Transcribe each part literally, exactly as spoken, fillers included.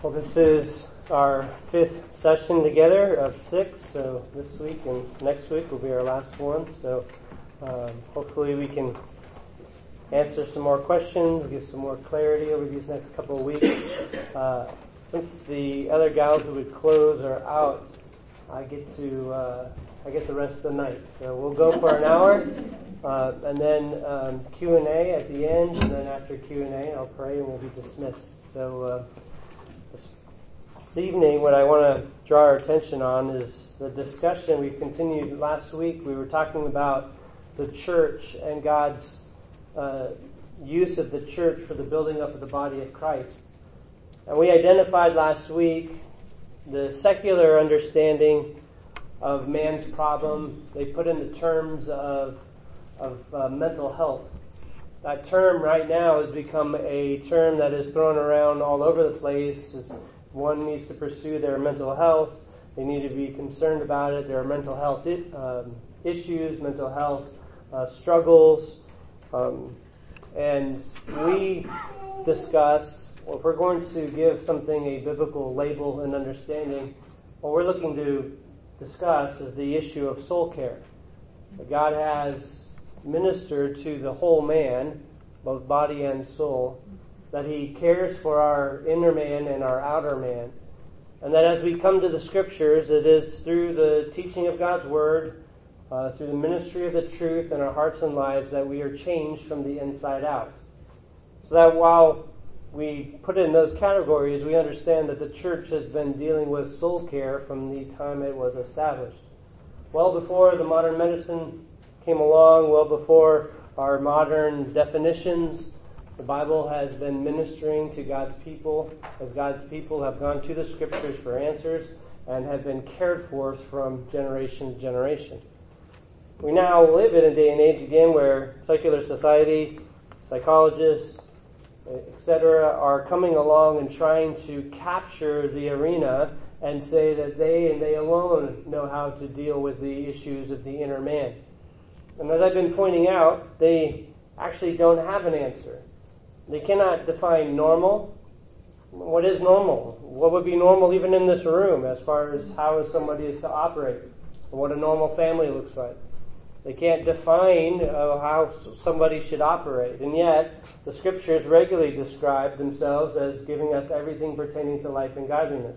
Well, this is our fifth session together of six, so this week and next week will be our last one. So um, hopefully we can answer some more questions, give some more clarity over these next couple of weeks. Uh, since the other gals who would close are out, I get to uh, I get the rest of the night. So we'll go for an hour, uh, and then um, Q and A at the end, and then after Q and A, I'll pray and we'll be dismissed. So. Uh, This evening, what I want to draw our attention on is the discussion we continued last week. We were talking about the church and God's uh, use of the church for the building up of the body of Christ. And we identified last week the secular understanding of man's problem. They put in the terms of, of uh, mental health. That term right now has become a term that is thrown around all over the place. One needs to pursue their mental health. They need to be concerned about it. There are mental health I- um, issues, mental health uh, struggles. Um, and we discussed, well, if we're going to give something a biblical label and understanding, what we're looking to discuss is the issue of soul care. That God has ministered to the whole man, both body and soul, that He cares for our inner man and our outer man. And that as we come to the Scriptures, it is through the teaching of God's Word, uh, through the ministry of the truth in our hearts and lives, that we are changed from the inside out. So that while we put it in those categories, we understand that the church has been dealing with soul care from the time it was established. Well before the modern medicine came along, well before our modern definitions, the Bible has been ministering to God's people as God's people have gone to the Scriptures for answers and have been cared for from generation to generation. We now live in a day and age again where secular society, psychologists, et cetera are coming along and trying to capture the arena and say that they and they alone know how to deal with the issues of the inner man. And as I've been pointing out, they actually don't have an answer. They cannot define normal. What is normal? What would be normal even in this room as far as how somebody is to operate and what a normal family looks like? They can't define uh, how somebody should operate. And yet, the Scriptures regularly describe themselves as giving us everything pertaining to life and godliness.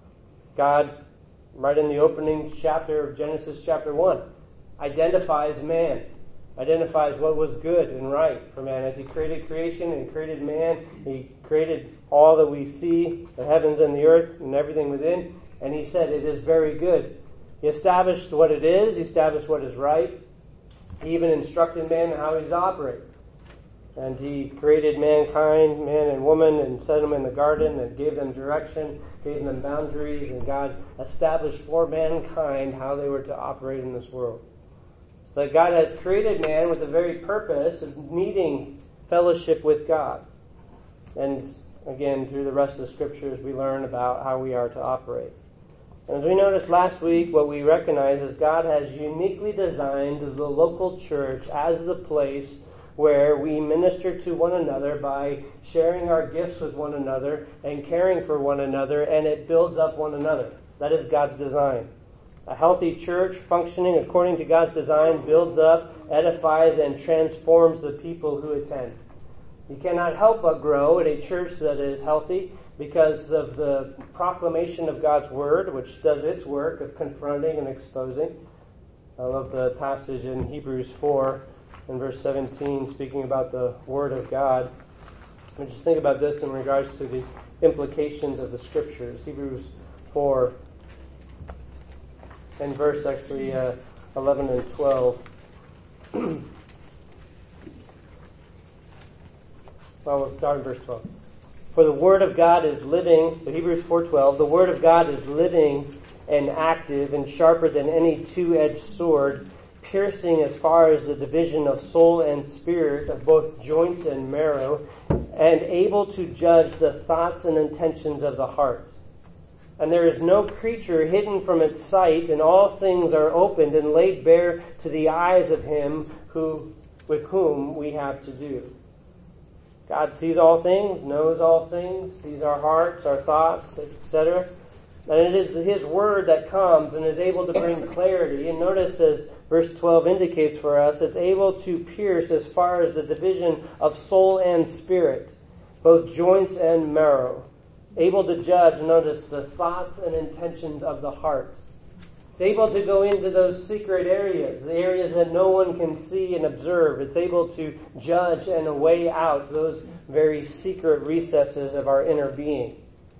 God, right in the opening chapter of Genesis chapter one, identifies man. Identifies what was good and right for man. As He created creation and created man, He created all that we see, the heavens and the earth and everything within, and He said it is very good. He established what it is, He established what is right. He even instructed man in how He's to operate. And He created mankind, man and woman, and set them in the garden and gave them direction, gave them boundaries, and God established for mankind how they were to operate in this world. So that God has created man with the very purpose of needing fellowship with God. And again, through the rest of the Scriptures, we learn about how we are to operate. And as we noticed last week, what we recognize is God has uniquely designed the local church as the place where we minister to one another by sharing our gifts with one another and caring for one another, and it builds up one another. That is God's design. A healthy church functioning according to God's design builds up, edifies, and transforms the people who attend. You cannot help but grow at a church that is healthy because of the proclamation of God's Word, which does its work of confronting and exposing. I love the passage in Hebrews four in verse seventeen speaking about the Word of God. And just think about this in regards to the implications of the Scriptures. Hebrews four and verse actually uh, eleven and twelve. Well, we'll start in verse twelve. For the Word of God is living, so Hebrews four twelve, the Word of God is living and active and sharper than any two-edged sword, piercing as far as the division of soul and spirit, of both joints and marrow, and able to judge the thoughts and intentions of the heart. And there is no creature hidden from its sight, and all things are opened and laid bare to the eyes of Him who, with whom we have to do. God sees all things, knows all things, sees our hearts, our thoughts, et cetera. And it is His Word that comes and is able to bring clarity. And notice, as verse twelve indicates for us, it's able to pierce as far as the division of soul and spirit, both joints and marrow. Able to judge, notice, the thoughts and intentions of the heart. It's able to go into those secret areas, the areas that no one can see and observe. It's able to judge and weigh out those very secret recesses of our inner being.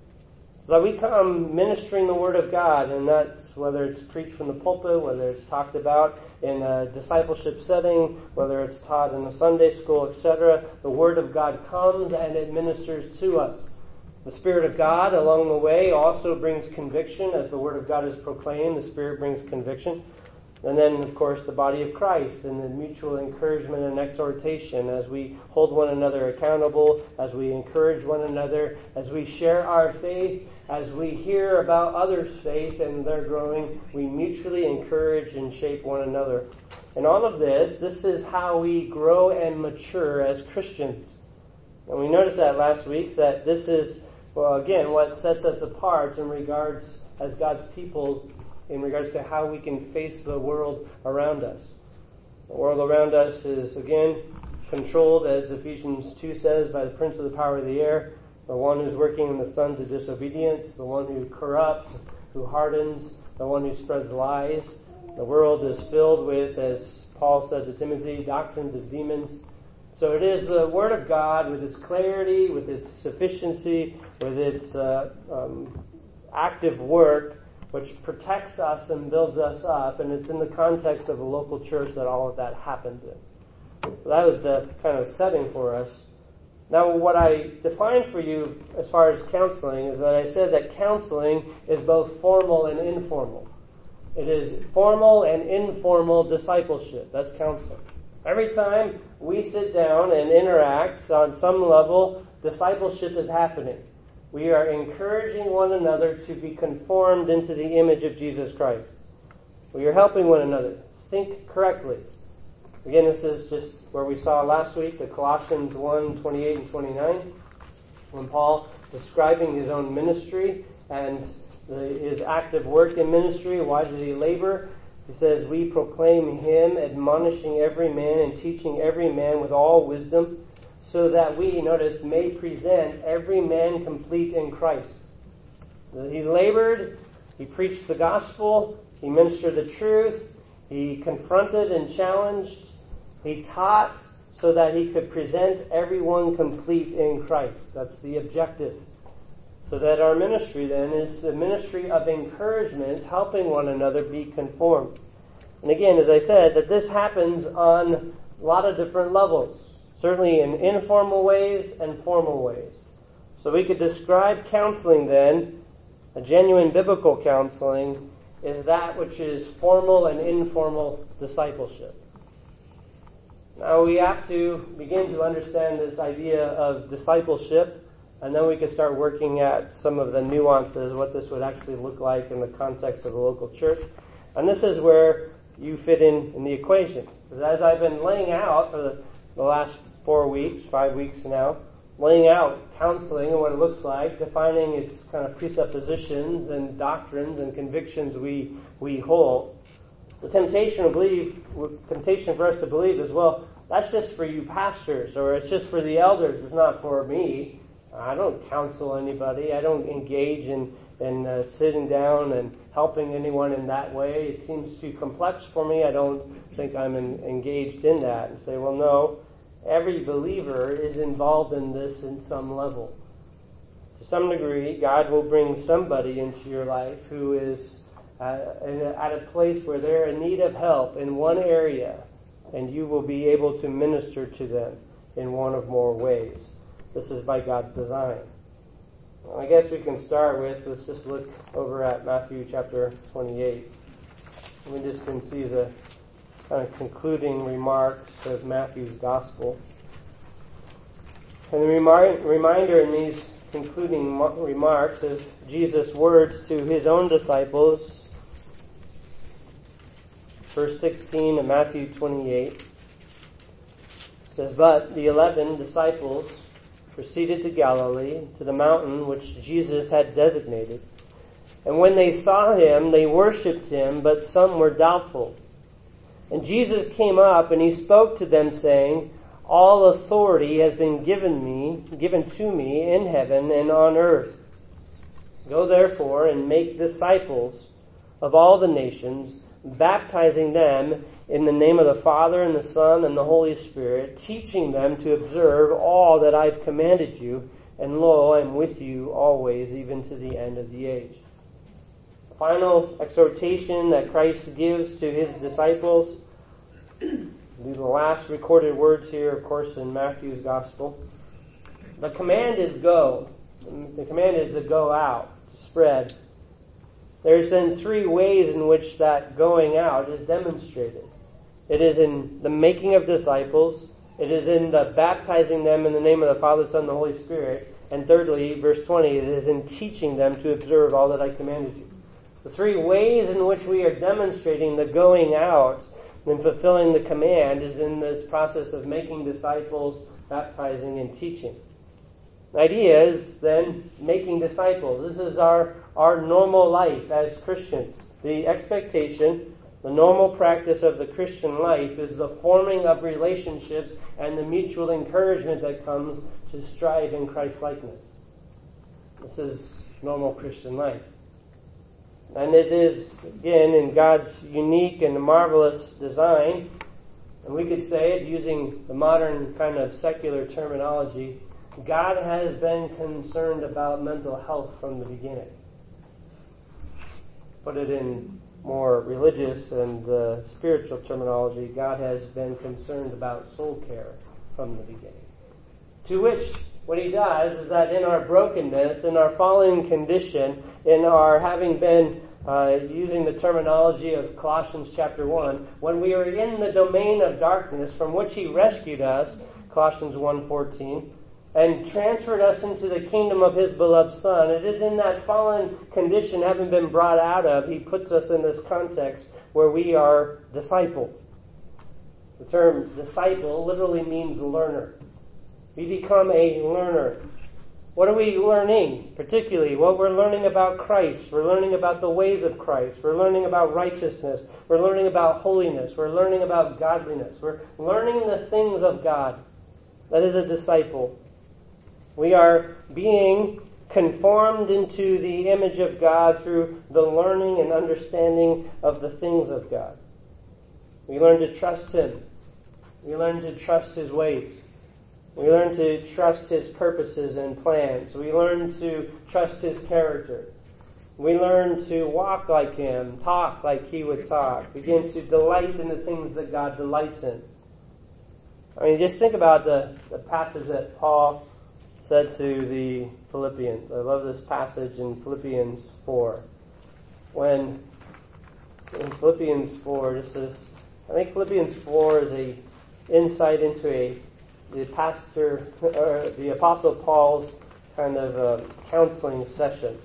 So that we come ministering the Word of God, and that's whether it's preached from the pulpit, whether it's talked about in a discipleship setting, whether it's taught in a Sunday school, et cetera. The Word of God comes and it ministers to us. The Spirit of God along the way also brings conviction. As the Word of God is proclaimed, the Spirit brings conviction. And then, of course, the body of Christ and the mutual encouragement and exhortation as we hold one another accountable, as we encourage one another, as we share our faith, as we hear about others' faith and their growing, we mutually encourage and shape one another. And all of this, this is how we grow and mature as Christians. And we noticed that last week, that this is, well, again, what sets us apart in regards, as God's people, in regards to how we can face the world around us. The world around us is, again, controlled, as Ephesians two says, by the prince of the power of the air, the one who's working in the sons of disobedience, the one who corrupts, who hardens, the one who spreads lies. The world is filled with, as Paul says to Timothy, doctrines of demons. So it is the Word of God with its clarity, with its sufficiency, with its uh, um, active work, which protects us and builds us up, and it's in the context of a local church that all of that happens in. So that was the kind of setting for us. Now, what I defined for you as far as counseling is that I said that counseling is both formal and informal. It is formal and informal discipleship. That's counseling. Every time we sit down and interact on some level, discipleship is happening. We are encouraging one another to be conformed into the image of Jesus Christ. We are helping one another think correctly. Again, this is just where we saw last week, the Colossians one, twenty-eight and twenty-nine, when Paul, describing his own ministry and the, his active work in ministry, why did he labor? He says, we proclaim him, admonishing every man and teaching every man with all wisdom, so that we, notice, may present every man complete in Christ. He labored, he preached the gospel, he ministered the truth, he confronted and challenged, he taught so that he could present everyone complete in Christ. That's the objective. So that our ministry then is a ministry of encouragement, helping one another be conformed. And again, as I said, that this happens on a lot of different levels. Certainly in informal ways and formal ways. So we could describe counseling then, a genuine biblical counseling, is that which is formal and informal discipleship. Now we have to begin to understand this idea of discipleship, and then we can start working at some of the nuances, what this would actually look like in the context of a local church. And this is where you fit in in the equation. Because as I've been laying out for the, the last four weeks, five weeks now, laying out counseling and what it looks like, defining its kind of presuppositions and doctrines and convictions we we hold. The temptation to believe, temptation for us to believe is, well, that's just for you pastors, or it's just for the elders, it's not for me. I don't counsel anybody. I don't engage in, in uh, sitting down and helping anyone in that way. It seems too complex for me. I don't think I'm in, engaged in that. And say, well, no, every believer is involved in this in some level. To some degree, God will bring somebody into your life who is uh, in a, at a place where they're in need of help in one area, and you will be able to minister to them in one of more ways. This is by God's design. Well, I guess we can start with, let's just look over at Matthew chapter twenty-eight. We just can see the kind of concluding remarks of Matthew's gospel. And the remi- reminder in these concluding remarks of Jesus' words to his own disciples. Verse sixteen of Matthew twenty-eight says, but the eleven disciples proceeded to Galilee, to the mountain which Jesus had designated. And when they saw him, they worshipped him, but some were doubtful. And Jesus came up and he spoke to them, saying, All authority has been given me, given to me in heaven and on earth. Go therefore and make disciples of all the nations, baptizing them in the name of the Father and the Son and the Holy Spirit, teaching them to observe all that I've commanded you, and lo, I am with you always, even to the end of the age. The final exhortation that Christ gives to his disciples, the last recorded words here, of course, in Matthew's Gospel. The command is go. The command is to go out, to spread. There's then three ways in which that going out is demonstrated. It is in the making of disciples. It is in the baptizing them in the name of the Father, Son, and the Holy Spirit. And thirdly, verse twenty, it is in teaching them to observe all that I commanded you. The three ways in which we are demonstrating the going out and fulfilling the command is in this process of making disciples, baptizing, and teaching. The idea is then making disciples. This is our, our normal life as Christians. The expectation, the normal practice of the Christian life is the forming of relationships and the mutual encouragement that comes to strive in Christ-likeness. This is normal Christian life. And it is, again, in God's unique and marvelous design, and we could say it using the modern kind of secular terminology, God has been concerned about mental health from the beginning. Put it in more religious and uh, spiritual terminology, God has been concerned about soul care from the beginning. To which, what he does is that in our brokenness, in our fallen condition, in our having been, uh, using the terminology of Colossians chapter one, when we are in the domain of darkness from which he rescued us, Colossians one fourteen, and transferred us into the kingdom of his beloved Son. It is in that fallen condition, having been brought out of, he puts us in this context where we are discipled. The term disciple literally means learner. We become a learner. What are we learning? Particularly, well, we're learning about Christ. We're learning about the ways of Christ. We're learning about righteousness. We're learning about holiness. We're learning about godliness. We're learning the things of God. That is a disciple. We are being conformed into the image of God through the learning and understanding of the things of God. We learn to trust him. We learn to trust his ways. We learn to trust his purposes and plans. We learn to trust his character. We learn to walk like him, talk like he would talk, begin to delight in the things that God delights in. I mean, just think about the, the passage that Paul said to the Philippians. I love this passage in Philippians four. When in Philippians four, this is, I think Philippians four is a insight into a the pastor or the Apostle Paul's kind of uh, counseling session.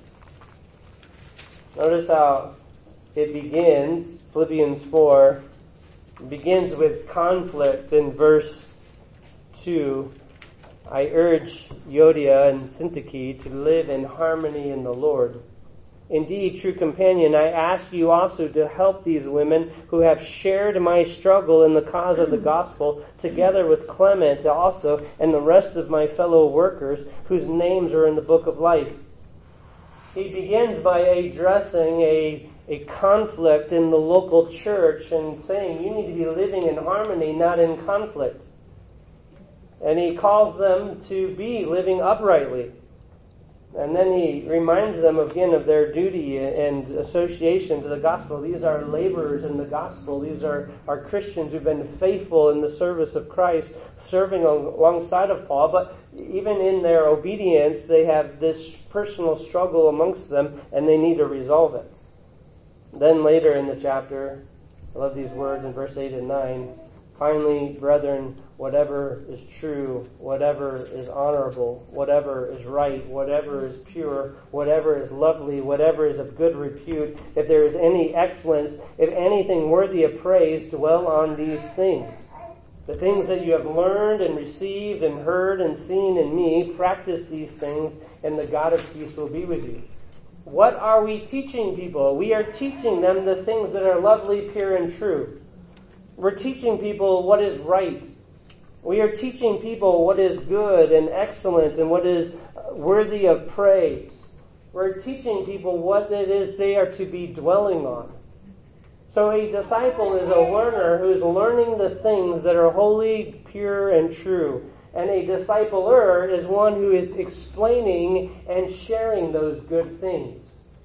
Notice how it begins. Philippians four begins with conflict in verse two. I urge Euodia and Syntyche to live in harmony in the Lord. Indeed, true companion, I ask you also to help these women who have shared my struggle in the cause of the gospel, together with Clement also and the rest of my fellow workers whose names are in the book of life. He begins by addressing a, a conflict in the local church and saying you need to be living in harmony, not in conflict. And he calls them to be living uprightly. And then he reminds them again of their duty and association to the gospel. These are laborers in the gospel. These are, are Christians who've been faithful in the service of Christ, serving alongside of Paul. But even in their obedience, they have this personal struggle amongst them, and they need to resolve it. Then later in the chapter, I love these words in verse eight and nine. Finally, brethren, whatever is true, whatever is honorable, whatever is right, whatever is pure, whatever is lovely, whatever is of good repute, if there is any excellence, if anything worthy of praise, dwell on these things. The things that you have learned and received and heard and seen in me, practice these things, and the God of peace will be with you. What are we teaching people? We are teaching them the things that are lovely, pure, and true. We're teaching people what is right. We are teaching people what is good and excellent and what is worthy of praise. We're teaching people what it is they are to be dwelling on. So a disciple is a learner who is learning the things that are holy, pure, and true. And a discipler is one who is explaining and sharing those good things.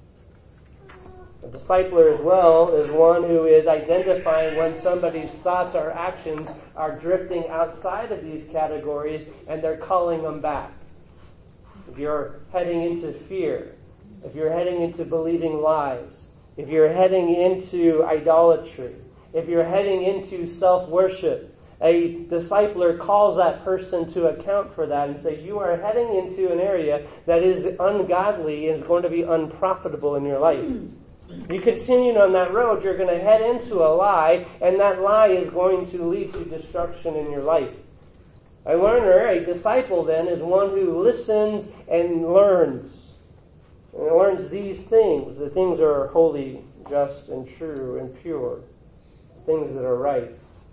A discipler as well is one who is identifying when somebody's thoughts or actions are drifting outside of these categories and they're calling them back. If you're heading into fear, if you're heading into believing lies, if you're heading into idolatry, if you're heading into self-worship, a discipler calls that person to account for that and say, you are heading into an area that is ungodly and is going to be unprofitable in your life. You continue on that road, you're going to head into a lie, and that lie is going to lead to destruction in your life. A learner, a disciple then, is one who listens and learns. And learns these things. The things that are holy, just, and true, and pure. The things that are right.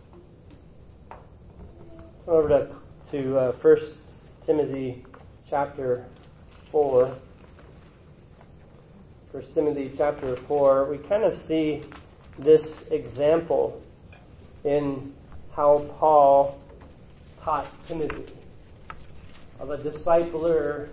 Over to, to uh, First Timothy chapter four. First Timothy chapter four, we kind of see this example in how Paul taught Timothy of a discipler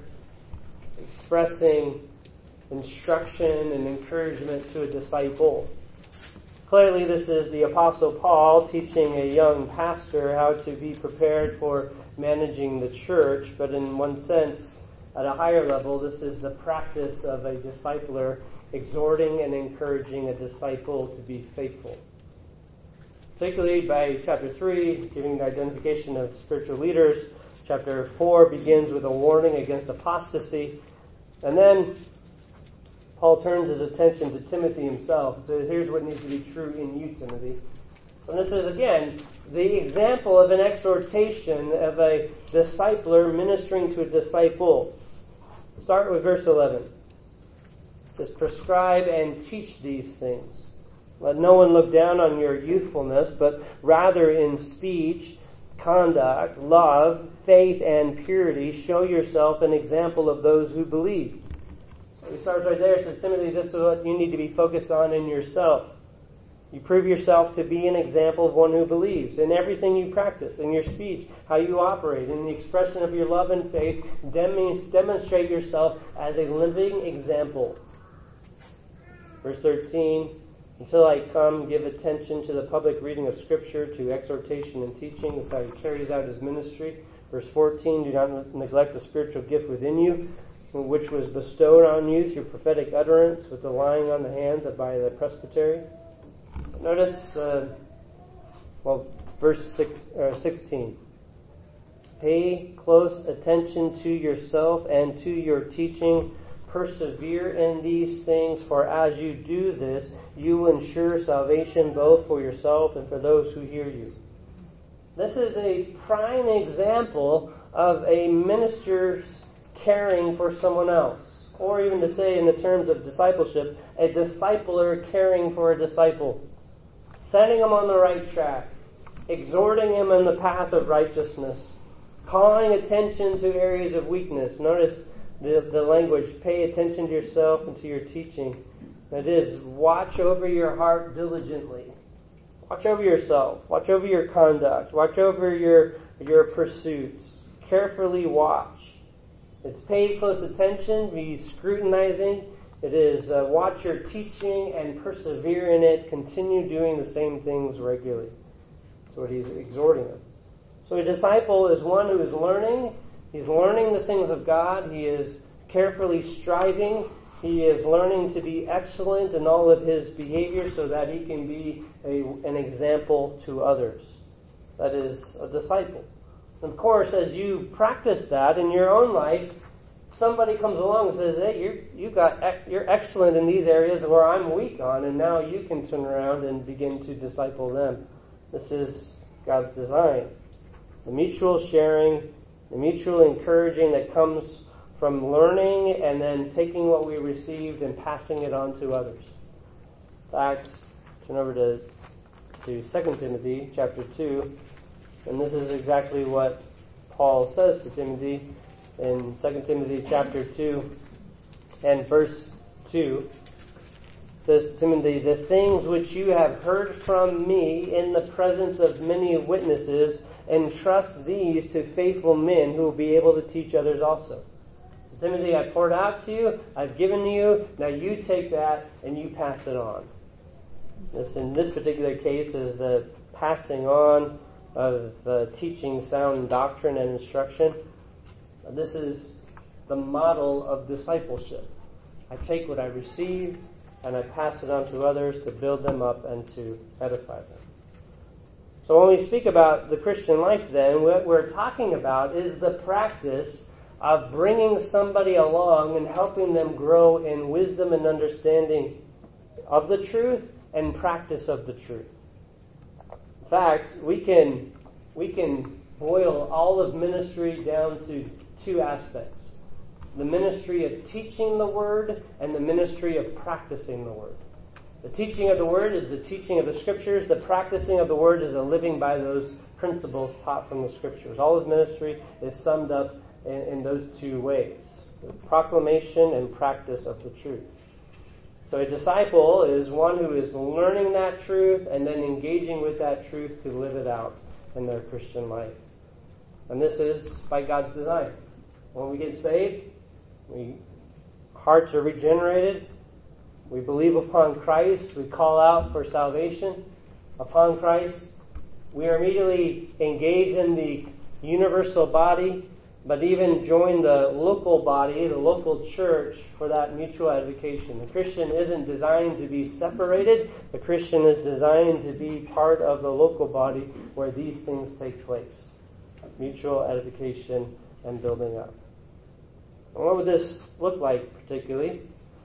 expressing instruction and encouragement to a disciple. Clearly, this is the Apostle Paul teaching a young pastor how to be prepared for managing the church, but in one sense, at a higher level, this is the practice of a discipler exhorting and encouraging a disciple to be faithful. Particularly by chapter three, giving the identification of spiritual leaders. Chapter four begins with a warning against apostasy. And then Paul turns his attention to Timothy himself. So here's what needs to be true in you, Timothy. And this is, again, the example of an exhortation of a discipler ministering to a disciple. Start with verse eleven. It says, prescribe and teach these things. Let no one look down on your youthfulness, but rather in speech, conduct, love, faith, and purity, show yourself an example of those who believe. So he starts right there. It says, Timothy, this is what you need to be focused on in yourself. You prove yourself to be an example of one who believes in everything you practice, in your speech, how you operate, in the expression of your love and faith. Dem- demonstrate yourself as a living example. Verse thirteen, until I come, give attention to the public reading of Scripture, to exhortation and teaching. That's how he carries out his ministry. Verse fourteen, do not neglect the spiritual gift within you, which was bestowed on you through prophetic utterance with the laying on the hands by the presbytery. Notice, uh, well, verse six, uh, sixteen. Pay close attention to yourself and to your teaching. Persevere in these things, for as you do this, you will ensure salvation both for yourself and for those who hear you. This is a prime example of a minister's caring for someone else. Or even to say in the terms of discipleship, a discipler caring for a disciple. Setting him on the right track. Exhorting him in the path of righteousness. Calling attention to areas of weakness. Notice the, the language, pay attention to yourself and to your teaching. That is, watch over your heart diligently. Watch over yourself. Watch over your conduct. Watch over your, your pursuits. Carefully watch. It's pay close attention, be scrutinizing. It is uh, watch your teaching and persevere in it. Continue doing the same things regularly. That's what he's exhorting them. So a disciple is one who is learning. He's learning the things of God. He is carefully striving. He is learning to be excellent in all of his behavior so that he can be a, an example to others. That is a disciple. Of course, as you practice that in your own life, somebody comes along and says, hey, you're, you got, you're excellent in these areas where I'm weak on, and now you can turn around and begin to disciple them. This is God's design. The mutual sharing, the mutual encouraging that comes from learning and then taking what we received and passing it on to others. In fact, turn over to, to Second Timothy chapter two, and this is exactly what Paul says to Timothy in Second Timothy chapter two and verse two. It says to Timothy, "The things which you have heard from me in the presence of many witnesses, entrust these to faithful men who will be able to teach others also." So Timothy, I poured out to you, I've given to you, now you take that and you pass it on. This, in this particular case, is the passing on of uh, teaching sound doctrine and instruction. This is the model of discipleship. I take what I receive and I pass it on to others to build them up and to edify them. So when we speak about the Christian life then, what we're talking about is the practice of bringing somebody along and helping them grow in wisdom and understanding of the truth and practice of the truth. In fact, we can we can boil all of ministry down to two aspects. The ministry of teaching the Word and the ministry of practicing the Word. The teaching of the Word is the teaching of the Scriptures. The practicing of the Word is the living by those principles taught from the Scriptures. All of ministry is summed up in, in those two ways. The proclamation and practice of the truth. So a disciple is one who is learning that truth and then engaging with that truth to live it out in their Christian life. And this is by God's design. When we get saved, we hearts are regenerated. We believe upon Christ. We call out for salvation upon Christ. We are immediately engaged in the universal body, but even join the local body, the local church, for that mutual edification. The Christian isn't designed to be separated. The Christian is designed to be part of the local body where these things take place. Mutual edification and building up. And what would this look like particularly?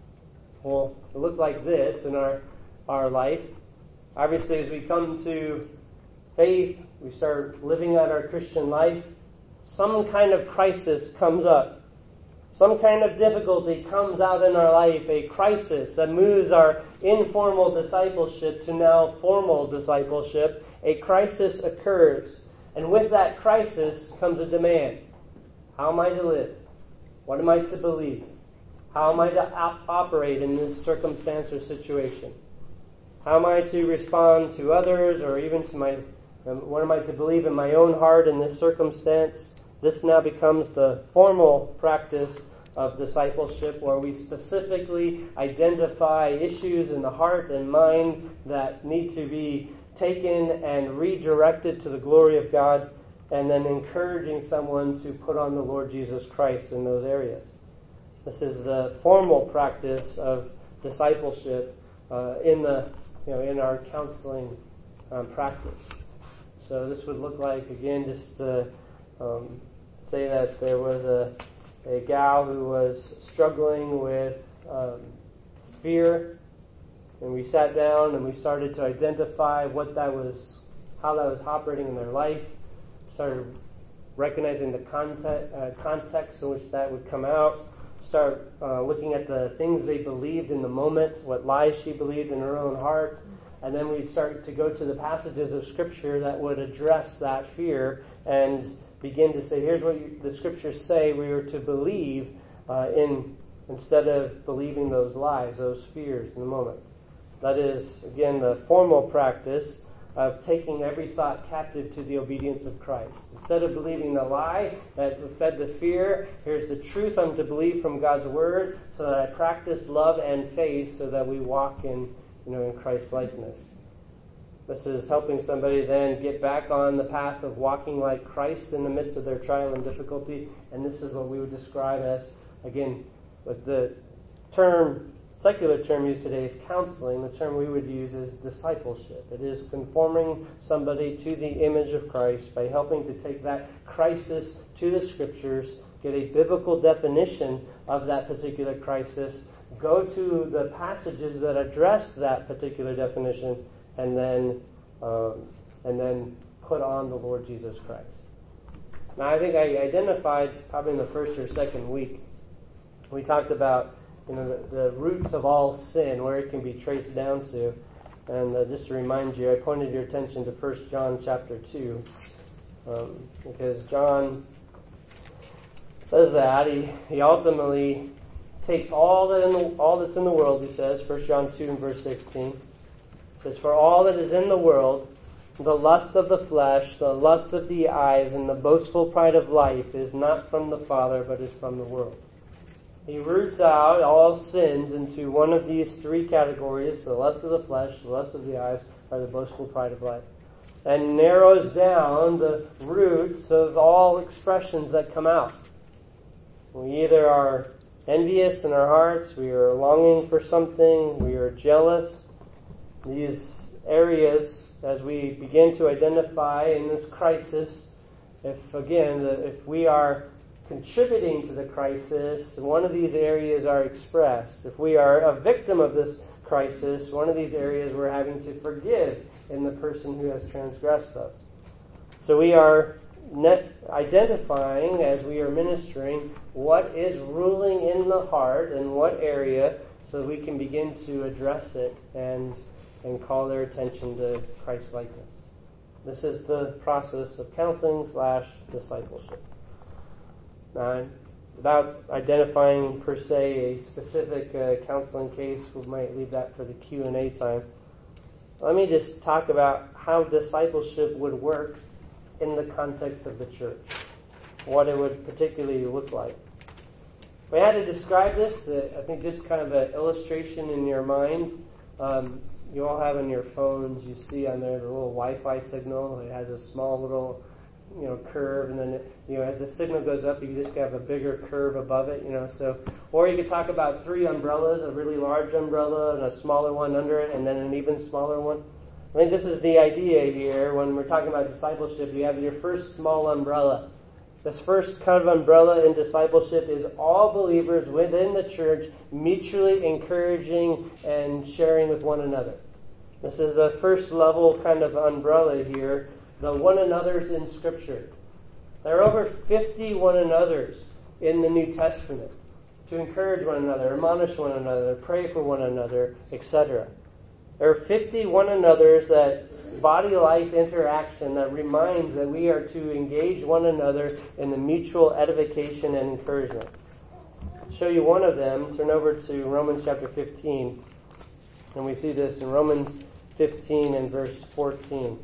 Well, it looked like this in our, our life. Obviously, as we come to faith, we start living out our Christian life, some kind of crisis comes up. Some kind of difficulty comes out in our life, a crisis that moves our informal discipleship to now formal discipleship. A crisis occurs. And with that crisis comes a demand. How am I to live? What am I to believe? How am I to op- operate in this circumstance or situation? How am I to respond to others or even to my, um, what am I to believe in my own heart in this circumstance? This now becomes the formal practice of discipleship where we specifically identify issues in the heart and mind that need to be taken and redirected to the glory of God, and then encouraging someone to put on the Lord Jesus Christ in those areas. This is the formal practice of discipleship uh, in the you know in our counseling um, practice. So this would look like, again, just to um, say that there was a a gal who was struggling with um, fear, and we sat down and we started to identify what that was, how that was operating in their life. Started recognizing the context, uh, context in which that would come out. Start uh, looking at the things they believed in the moment, what lies she believed in her own heart. And then we'd start to go to the passages of Scripture that would address that fear and begin to say, here's what you, the Scriptures say we are to believe uh, in instead of believing those lies, those fears in the moment. That is, again, the formal practice of taking every thought captive to the obedience of Christ. Instead of believing the lie that fed the fear, here's the truth I'm to believe from God's Word, so that I practice love and faith so that we walk in, you know, in Christ's likeness. This is helping somebody then get back on the path of walking like Christ in the midst of their trial and difficulty, and this is what we would describe as, again, with the term secular term used today is counseling. The term we would use is discipleship. It is conforming somebody to the image of Christ by helping to take that crisis to the Scriptures, get a biblical definition of that particular crisis, go to the passages that address that particular definition, and then um, and then put on the Lord Jesus Christ. Now, I think I identified probably in the first or second week, we talked about you know the, the roots of all sin, where it can be traced down to. And uh, just to remind you, I pointed your attention to First John chapter two, um, because John says that he, he ultimately takes all that in the, all that's in the world. He says, First John two and verse sixteen, says, "For all that is in the world, the lust of the flesh, the lust of the eyes, and the boastful pride of life is not from the Father, but is from the world." He roots out all sins into one of these three categories: the lust of the flesh, the lust of the eyes, or the boastful pride of life, and narrows down the roots of all expressions that come out. We either are envious in our hearts, we are longing for something, we are jealous. These areas, as we begin to identify in this crisis, if again, if we are contributing to the crisis, one of these areas are expressed. If we are a victim of this crisis, one of these areas we're having to forgive in the person who has transgressed us. So we are net identifying as we are ministering what is ruling in the heart and what area, so we can begin to address it and and call their attention to Christ-likeness. This is the process of counseling slash discipleship. Now, without identifying per se a specific uh, counseling case, we might leave that for the Q and A time. Let me just talk about how discipleship would work in the context of the church, what it would particularly look like. If I had to describe this, uh, I think just kind of an illustration in your mind. Um, you all have on your phones, you see on there the little Wi-Fi signal. It has a small little you know, curve, and then, it, you know, as the signal goes up, you just have a bigger curve above it, you know, so, or you could talk about three umbrellas, a really large umbrella and a smaller one under it, and then an even smaller one. I think this is the idea here when we're talking about discipleship. You have your first small umbrella. This first kind of umbrella in discipleship is all believers within the church mutually encouraging and sharing with one another. This is the first level kind of umbrella here. The one another's in Scripture. There are over fifty one another's in the New Testament to encourage one another, admonish one another, pray for one another, et cetera. There are fifty one another's, that body-life interaction that reminds that we are to engage one another in the mutual edification and encouragement. I'll show you one of them. Turn over to Romans chapter fifteen. And we see this in Romans fifteen and verse fourteen.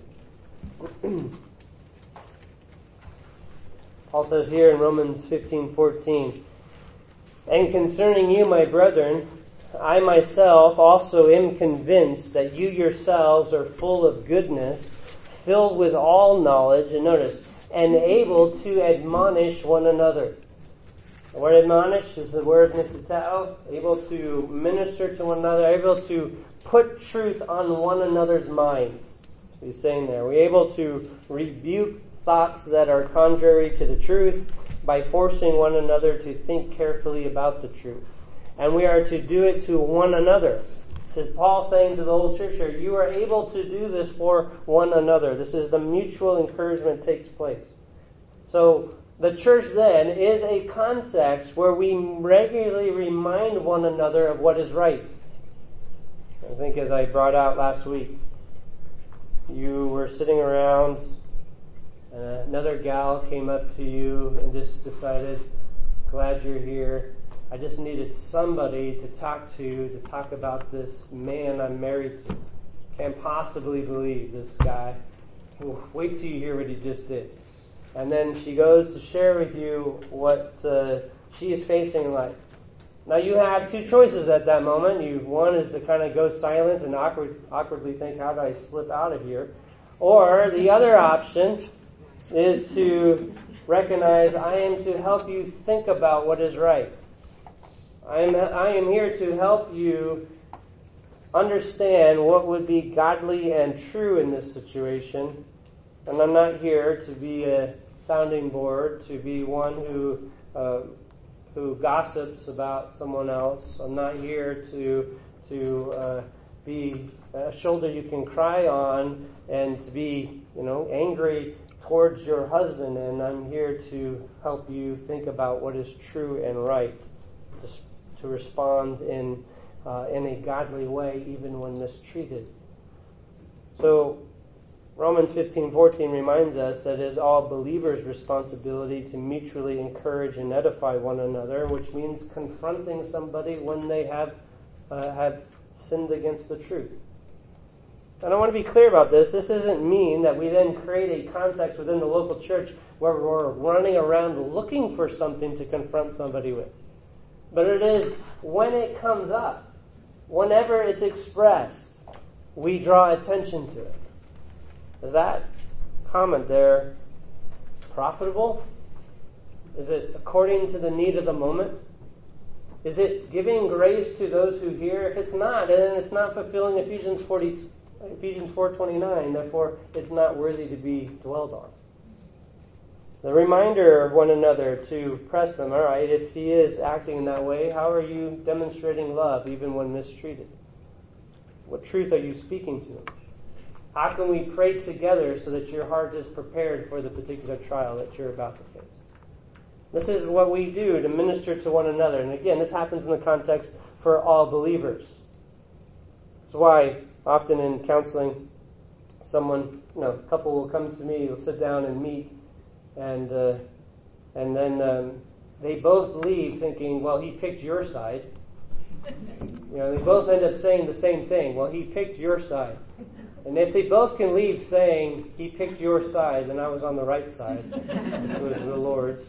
Paul says here in Romans fifteen fourteen, "And concerning you, my brethren, I myself also am convinced that you yourselves are full of goodness, filled with all knowledge," and notice, "and able to admonish one another." The word admonish is the word nisitao, able to minister to one another, able to put truth on one another's minds. He's saying there, we're able to rebuke thoughts that are contrary to the truth by forcing one another to think carefully about the truth. And we are to do it to one another. So Paul saying to the whole church here, you are able to do this for one another. This is the mutual encouragement takes place. So the church then is a context where we regularly remind one another of what is right. I think as I brought out last week, you were sitting around and another gal came up to you and just decided, glad you're here. I just needed somebody to talk to, to talk about this man I'm married to. Can't possibly believe this guy. Wait till you hear what he just did. And then she goes to share with you what uh, she is facing in life. Now you have two choices at that moment. You One is to kind of go silent and awkward, awkwardly think, how do I slip out of here? Or the other option is to recognize, I am to help you think about what is right. I am, I am here to help you understand what would be godly and true in this situation. And I'm not here to be a sounding board, to be one who uh, who gossips about someone else. I'm not here to to uh, be a shoulder you can cry on and to be, you know, angry towards your husband. And I'm here to help you think about what is true and right, to, to respond in uh, in a godly way, even when mistreated. So Romans fifteen fourteen reminds us that it is all believers' responsibility to mutually encourage and edify one another, which means confronting somebody when they have uh, have sinned against the truth. And I want to be clear about this. This doesn't mean that we then create a context within the local church where we're running around looking for something to confront somebody with. But it is when it comes up, whenever it's expressed, we draw attention to it. Is that comment there profitable? Is it according to the need of the moment? Is it giving grace to those who hear? If it's not, then it's not fulfilling Ephesians forty, Ephesians four twenty-nine. Therefore, it's not worthy to be dwelled on. The reminder of one another to press them. All right, if he is acting in that way, how are you demonstrating love even when mistreated? What truth are you speaking to him? How can we pray together so that your heart is prepared for the particular trial that you're about to face? This is what we do to minister to one another. And again, this happens in the context for all believers. That's why often in counseling, someone, you know, a couple will come to me, will sit down and meet, and uh, and then um, they both leave thinking, well, he picked your side. You know, they both end up saying the same thing. Well, he picked your side. And if they both can leave saying, he picked your side, then I was on the right side, which was the Lord's.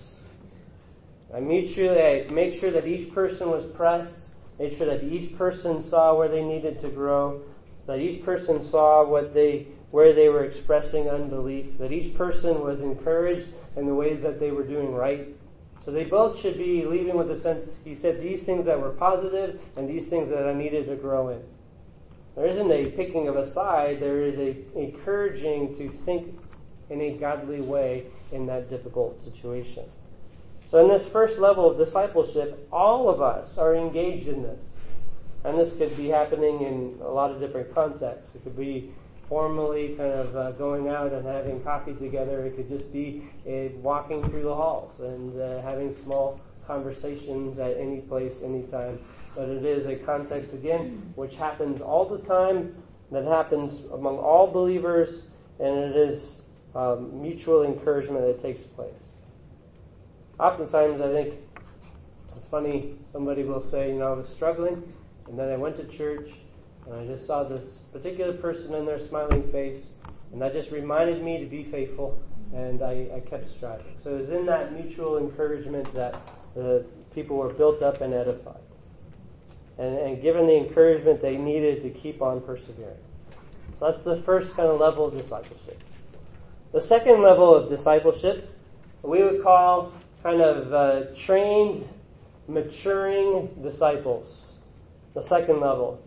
I made sure that I make sure that each person was pressed, made sure that each person saw where they needed to grow, that each person saw what they where they were expressing unbelief, that each person was encouraged in the ways that they were doing right. So they both should be leaving with a sense, he said, these things that were positive and these things that I needed to grow in. There isn't a picking of a side, there is a encouraging to think in a godly way in that difficult situation. So in this first level of discipleship, all of us are engaged in this. And this could be happening in a lot of different contexts. It could be formally kind of uh, going out and having coffee together. It could just be uh, walking through the halls and uh, having small conversations at any place, any time. But it is a context, again, which happens all the time, that happens among all believers, and it is um, mutual encouragement that takes place. Oftentimes, I think it's funny, somebody will say, you know, I was struggling, and then I went to church, and I just saw this particular person in their smiling face, and that just reminded me to be faithful, and I, I kept striving. So it was in that mutual encouragement that the people were built up and edified. And, and given the encouragement they needed to keep on persevering. So that's the first kind of level of discipleship. The second level of discipleship, we would call kind of uh, trained, maturing disciples. The second level.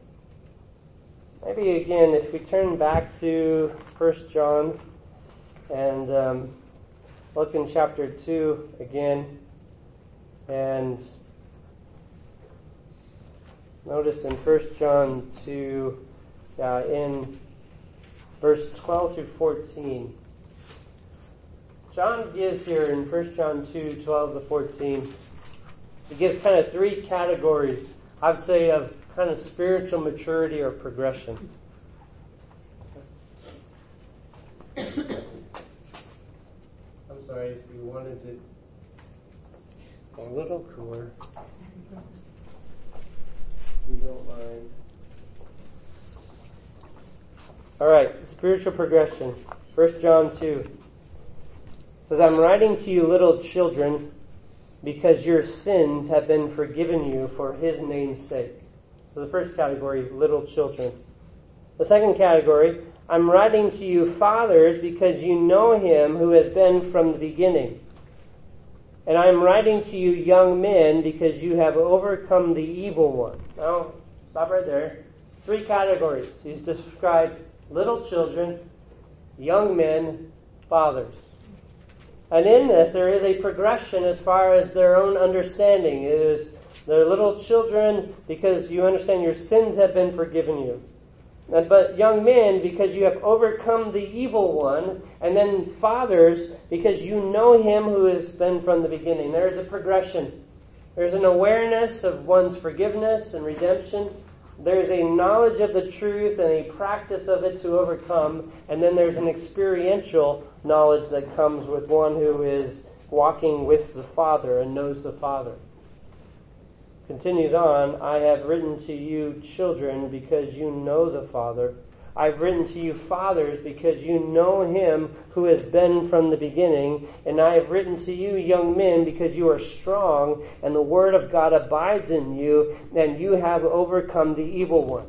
Maybe again, if we turn back to First John and um, look in chapter two again, and notice in First John two, uh, in verse twelve through fourteen, John gives here in First John two, twelve to fourteen, he gives kind of three categories, I'd say, of kind of spiritual maturity or progression. I'm sorry, if you wanted to go a little cooler. You don't mind. Alright, spiritual progression. First John two says, I'm writing to you little children because your sins have been forgiven you for his name's sake. So the first category, little children. The second category, I'm writing to you fathers because you know him who has been from the beginning. And I'm writing to you young men because you have overcome the evil one. Now, stop right there. Three categories. He's described little children, young men, fathers. And in this, there is a progression as far as their own understanding. It is they're little children because you understand your sins have been forgiven you. But young men, because you have overcome the evil one. And then fathers, because you know him who has been from the beginning. There is a progression. There's an awareness of one's forgiveness and redemption. There's a knowledge of the truth and a practice of it to overcome. And then there's an experiential knowledge that comes with one who is walking with the Father and knows the Father. Continues on, I have written to you children because you know the Father. I've written to you fathers because you know him who has been from the beginning. And I have written to you young men because you are strong and the word of God abides in you and you have overcome the evil one.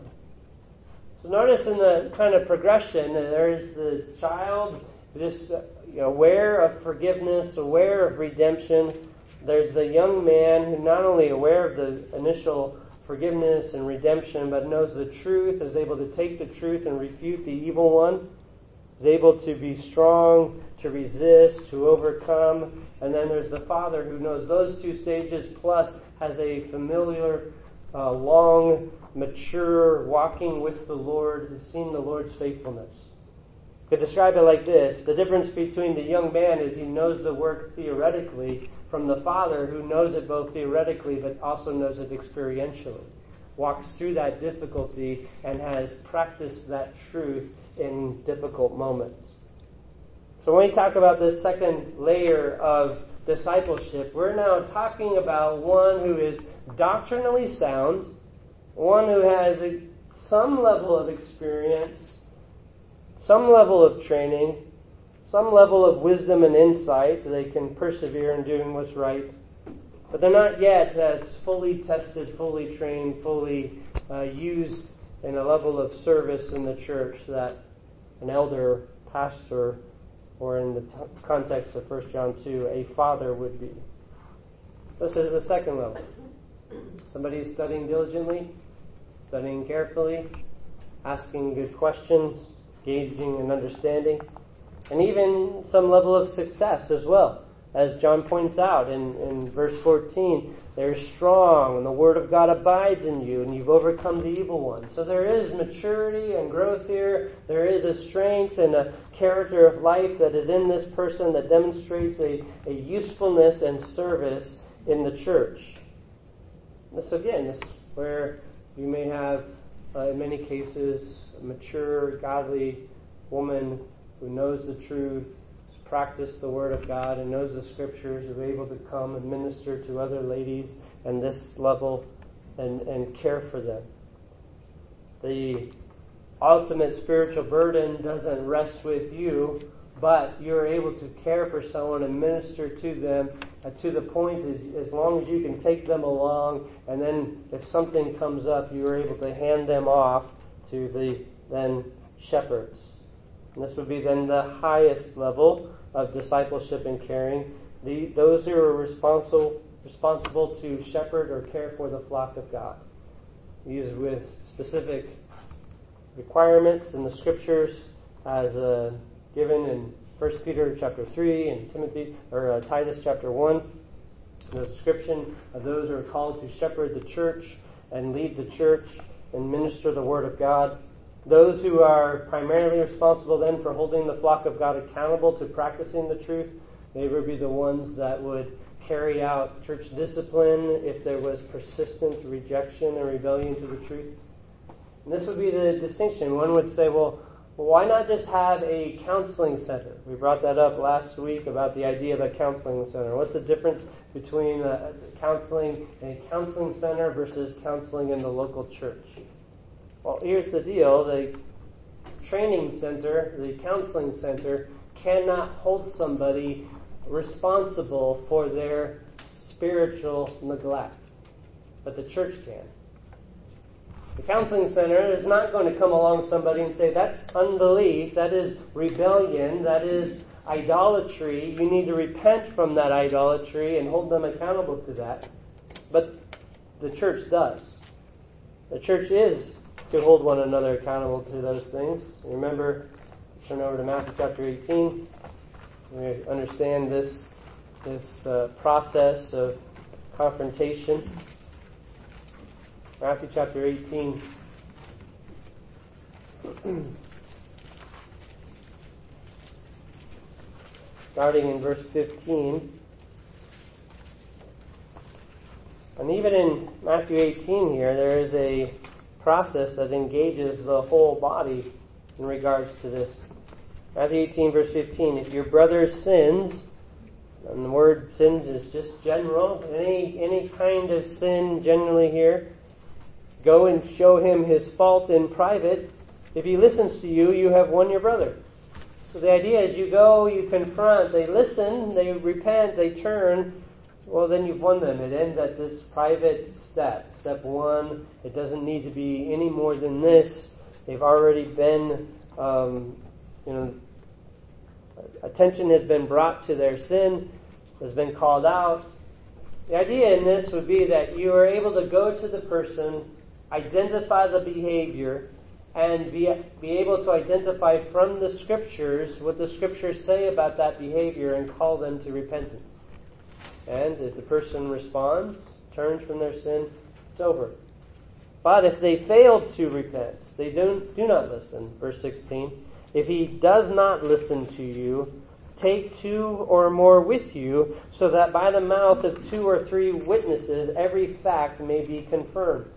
So notice in the kind of progression, there's the child just aware of forgiveness, aware of redemption. There's the young man who not only aware of the initial forgiveness and redemption, but knows the truth, is able to take the truth and refute the evil one, is able to be strong, to resist, to overcome. And then there's the father who knows those two stages, plus has a familiar, uh, long, mature walking with the Lord, has seen the Lord's faithfulness. Could describe it like this. The difference between the young man is he knows the work theoretically from the father who knows it both theoretically but also knows it experientially. Walks through that difficulty and has practiced that truth in difficult moments. So when we talk about this second layer of discipleship, we're now talking about one who is doctrinally sound, one who has a, some level of experience, some level of training, some level of wisdom and insight. They can persevere in doing what's right. But they're not yet as fully tested, fully trained, fully uh, used in a level of service in the church that an elder, pastor, or in the t- context of First John two, a father would be. This is the second level. Somebody is studying diligently, studying carefully, asking good questions, gauging and understanding, and even some level of success as well. As John points out in, in verse fourteen, they're strong and the word of God abides in you and you've overcome the evil one. So there is maturity and growth here. There is a strength and a character of life that is in this person that demonstrates a, a usefulness and service in the church. This again, this is where you may have, uh, in many cases, a mature, godly woman who knows the truth, has practiced the Word of God, and knows the Scriptures, is able to come and minister to other ladies and this level and, and care for them. The ultimate spiritual burden doesn't rest with you, but you're able to care for someone and minister to them uh, to the point as, as long as you can take them along, and then if something comes up, you're able to hand them off to the then shepherds. And this would be then the highest level of discipleship and caring. The, those who are responsible responsible to shepherd or care for the flock of God. Used with specific requirements in the Scriptures as uh, given in First Peter chapter three and Timothy or uh, Titus chapter one. The description of those who are called to shepherd the church and lead the church and minister the Word of God. Those who are primarily responsible then for holding the flock of God accountable to practicing the truth, they would be the ones that would carry out church discipline if there was persistent rejection and rebellion to the truth. And this would be the distinction. One would say, well, why not just have a counseling center? We brought that up last week about the idea of a counseling center. What's the difference between uh, counseling in a counseling center versus counseling in the local church? Well, here's the deal. The training center, the counseling center, cannot hold somebody responsible for their spiritual neglect, but the church can. The counseling center is not going to come along somebody and say, that's unbelief, that is rebellion, that is idolatry. You need to repent from that idolatry and hold them accountable to that. But the church does. The church is to hold one another accountable to those things. Remember, turn over to Matthew chapter eighteen. We understand this this uh, process of confrontation. Matthew chapter eighteen. Starting in verse fifteen. And even in Matthew eighteen here, there is a process that engages the whole body in regards to this. Matthew eighteen, verse fifteen. If your brother sins, and the word sins is just general, any any kind of sin generally here, go and show him his fault in private. If he listens to you, you have won your brother. So the idea is you go, you confront, they listen, they repent, they turn, well then you've won them. It ends at this private step. Step one, it doesn't need to be any more than this. They've already been, um, you know, attention has been brought to their sin, has been called out. The idea in this would be that you are able to go to the person, identify the behavior, and be, be able to identify from the Scriptures what the Scriptures say about that behavior and call them to repentance. And if the person responds, turns from their sin, it's over. But if they fail to repent, they don't, do not listen. Verse sixteen, if he does not listen to you, take two or more with you, so that by the mouth of two or three witnesses every fact may be confirmed.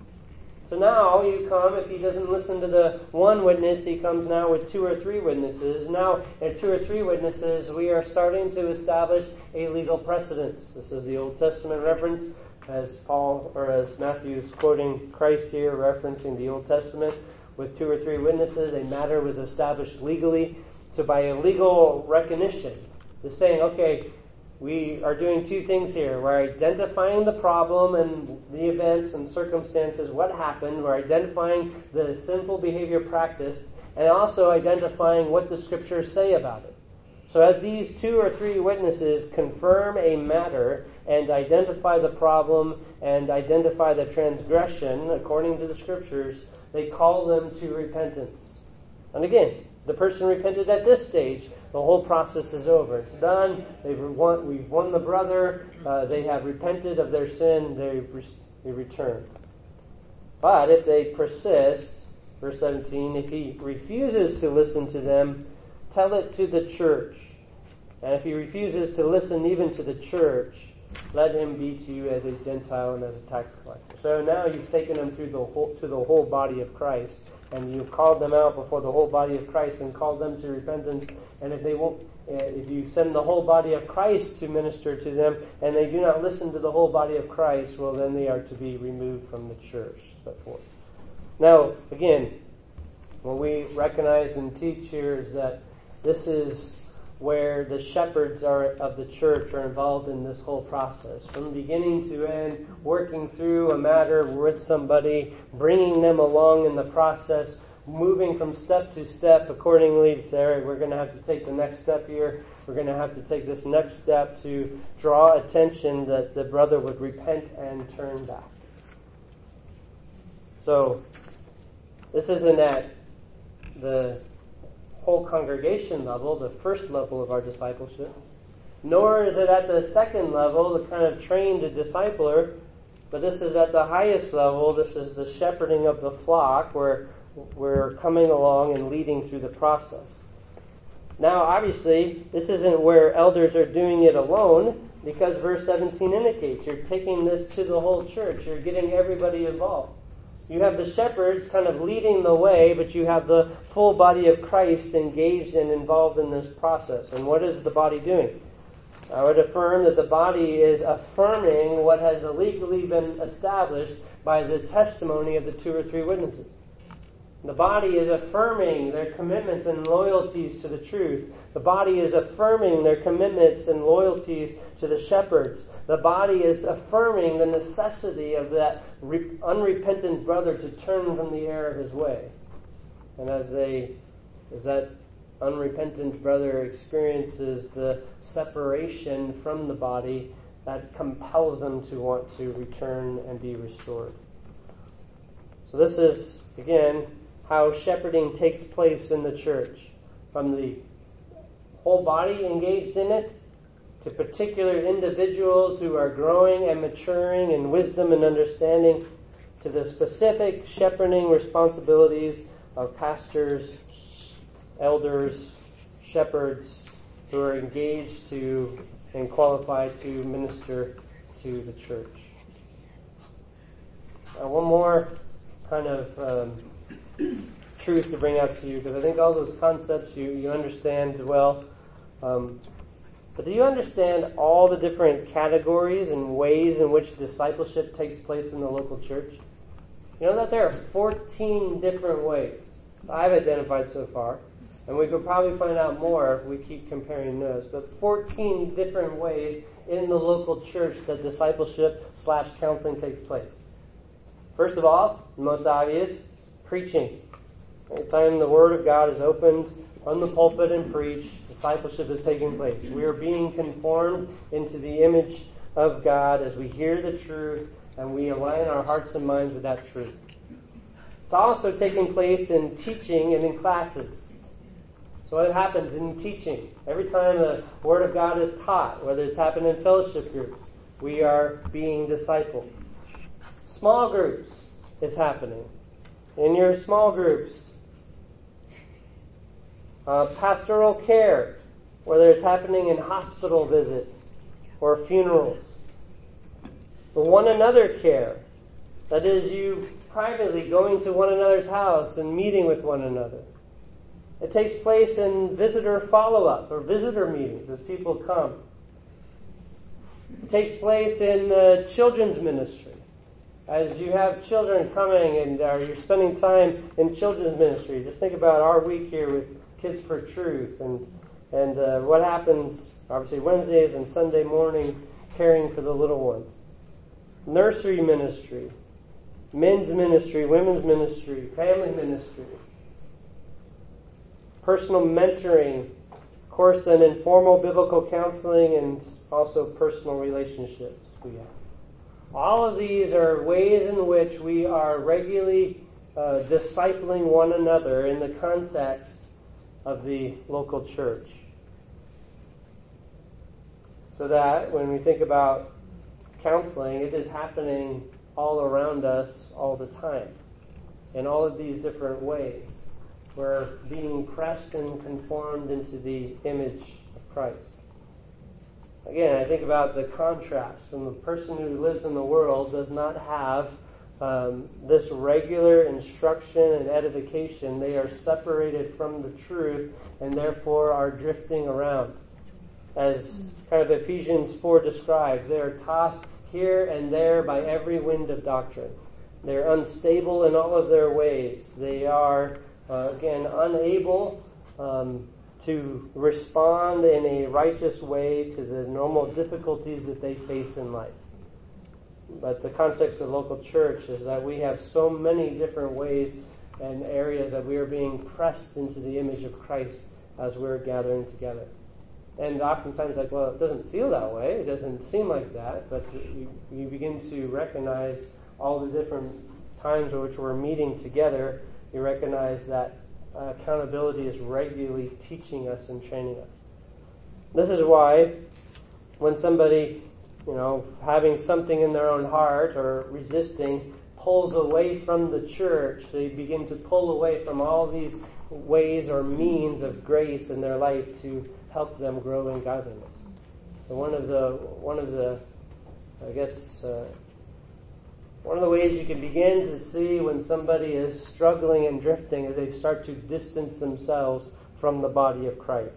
So now you come, if he doesn't listen to the one witness, he comes now with two or three witnesses. Now, at two or three witnesses, we are starting to establish a legal precedence. This is the Old Testament reference, as Paul, or as Matthew is quoting Christ here, referencing the Old Testament. With two or three witnesses, a matter was established legally. So by a legal recognition, the saying, okay, we are doing two things here. We're identifying the problem and the events and circumstances, what happened. We're identifying the sinful behavior practiced, and also identifying what the Scriptures say about it. So as these two or three witnesses confirm a matter and identify the problem and identify the transgression according to the Scriptures, they call them to repentance. And again, the person repented at this stage, the whole process is over. It's done. They've won, we've won the brother. Uh, they have repented of their sin. They, re- they return. But if they persist, verse seventeen, if he refuses to listen to them, tell it to the church. And if he refuses to listen even to the church, let him be to you as a Gentile and as a tax collector. So now you've taken them through the whole, to the whole body of Christ. And you've called them out before the whole body of Christ and called them to repentance. And if they won't, if you send the whole body of Christ to minister to them, and they do not listen to the whole body of Christ, well, then they are to be removed from the church. So forth. Now, again, what we recognize and teach here is that this is where the shepherds are of the church are involved in this whole process. From beginning to end, working through a matter with somebody, bringing them along in the process, moving from step to step accordingly to say, all right, we're going to have to take the next step here. We're going to have to take this next step to draw attention that the brother would repent and turn back. So, this isn't at the whole congregation level, the first level of our discipleship, nor is it at the second level, the kind of trained discipler, but this is at the highest level. This is the shepherding of the flock, where we're coming along and leading through the process. Now, obviously, this isn't where elders are doing it alone, because verse seventeen indicates you're taking this to the whole church. You're getting everybody involved. You have the shepherds kind of leading the way, but you have the full body of Christ engaged and involved in this process. And what is the body doing? I would affirm that the body is affirming what has legally been established by the testimony of the two or three witnesses. The body is affirming their commitments and loyalties to the truth. The body is affirming their commitments and loyalties to the shepherds. The body is affirming the necessity of that re- unrepentant brother to turn from the error of his way. And as they, as that unrepentant brother experiences the separation from the body, that compels them to want to return and be restored. So this is, again, how shepherding takes place in the church. From the whole body engaged in it, to particular individuals who are growing and maturing in wisdom and understanding, to the specific shepherding responsibilities of pastors, elders, shepherds who are engaged to and qualified to minister to the church. Uh, one more kind of um, truth to bring out to you, because I think all those concepts you, you understand well. Um, but do you understand all the different categories and ways in which discipleship takes place in the local church? You know that there are fourteen different ways I've identified so far, and we could probably find out more if we keep comparing notes, but fourteen different ways in the local church that discipleship slash counseling takes place. First of all, the most obvious, preaching. Anytime the Word of God is opened on the pulpit and preached, discipleship is taking place. We are being conformed into the image of God as we hear the truth and we align our hearts and minds with that truth. It's also taking place in teaching and in classes. So what happens in teaching? Every time the Word of God is taught, whether it's happened in fellowship groups, we are being discipled. Small groups, it's happening. In your small groups, uh, pastoral care, whether it's happening in hospital visits or funerals. The one another care, that is you privately going to one another's house and meeting with one another. It takes place in visitor follow-up or visitor meetings as people come. It takes place in uh, children's ministry. As you have children coming and uh, you're spending time in children's ministry. Just think about our week here with Kids for Truth and and uh, what happens, obviously, Wednesdays and Sunday morning, caring for the little ones. Nursery ministry, men's ministry, women's ministry, family ministry. Personal mentoring, of course, then informal biblical counseling, and also personal relationships we have. All of these are ways in which we are regularly uh, discipling one another in the context of the local church. So that when we think about counseling, it is happening all around us all the time. In all of these different ways. We're being pressed and conformed into the image of Christ. Again, I think about the contrast. And the person who lives in the world does not have um, this regular instruction and edification. They are separated from the truth and therefore are drifting around. As kind of Ephesians four describes, they are tossed here and there by every wind of doctrine. They're unstable in all of their ways. They are, uh, again, unable um, to respond in a righteous way to the normal difficulties that they face in life. But the context of the local church is that we have so many different ways and areas that we are being pressed into the image of Christ as we're gathering together. And oftentimes, like, well, it doesn't feel that way. It doesn't seem like that. But you, you begin to recognize all the different times in which we're meeting together. You recognize that uh, accountability is regularly teaching us and training us. This is why when somebody, you know, having something in their own heart or resisting, pulls away from the church, they begin to pull away from all these ways or means of grace in their life to help them grow in godliness. So one of the, one of the, I guess, uh, one of the ways you can begin to see when somebody is struggling and drifting is they start to distance themselves from the body of Christ.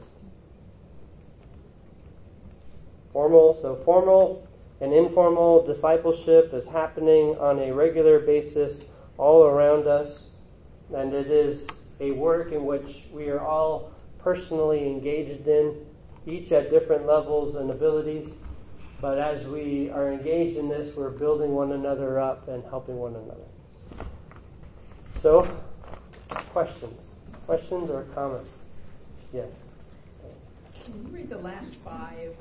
Formal, so formal and informal discipleship is happening on a regular basis all around us, and it is a work in which we are all personally engaged in, each at different levels and abilities. But as we are engaged in this, we're building one another up and helping one another. So, questions? Questions or comments? Yes. Can you read the last five?